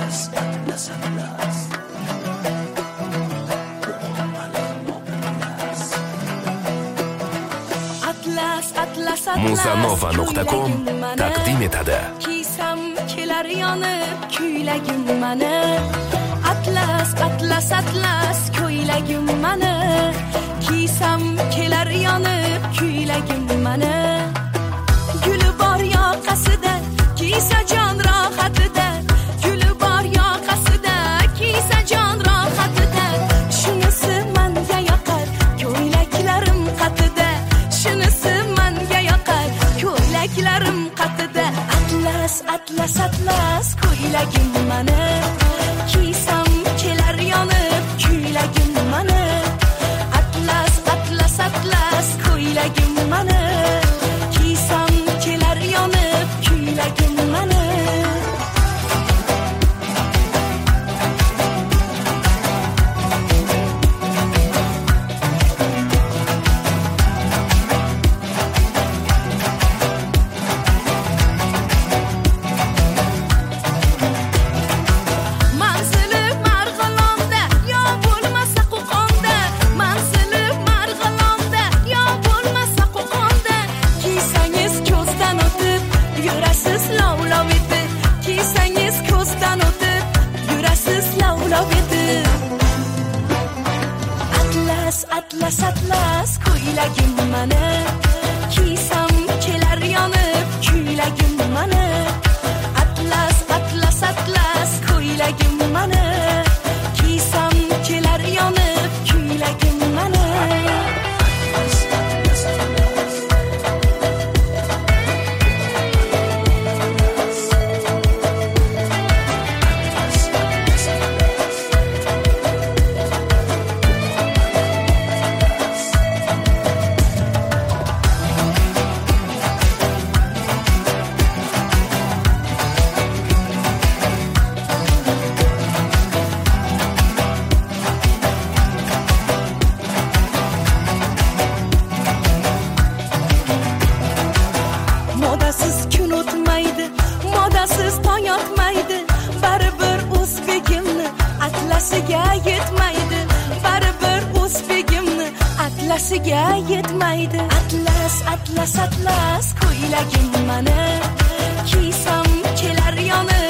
Musanova.com taqdim etadi. Kiysam kelar yonib kuylagim mani. Atlas, atlas, atlas ko'ylagim mani. Kiysam kelar yonib kuylagim mani. Guli bor yoqasida, kiysa jon rohatida. Guli bor yoqasida, kiysa jon rohatida. Shunisi menga yoqar, ko'ylaklarim qatida. Shunisi menga yoqar, ko'ylaklarim qatida. Atlas, atlas, atlas ko'ylagim mani. Kiysam kelar yonib kuylagim mani. Atlas, atlas, atlas ko'ylagim mani. Kiysam kelar yonib kuylagim mani. Atlas, atlas ko'ylagim mani. Kiysam kelar yonib kuylagim mani. Atlas, atlas, atlas ko'ylagim mani. Kiysam kelar yonib kuylagim mani. Modasiz kun o'tmaydi, modasiz tong otmaydi. Baribir o'zbegimni atlasiga yetmaydi. Baribir o'zbegimni atlasiga yetmaydi. Atlas, atlas, atlas ko'ylagim mani. Kiysam kelar yonib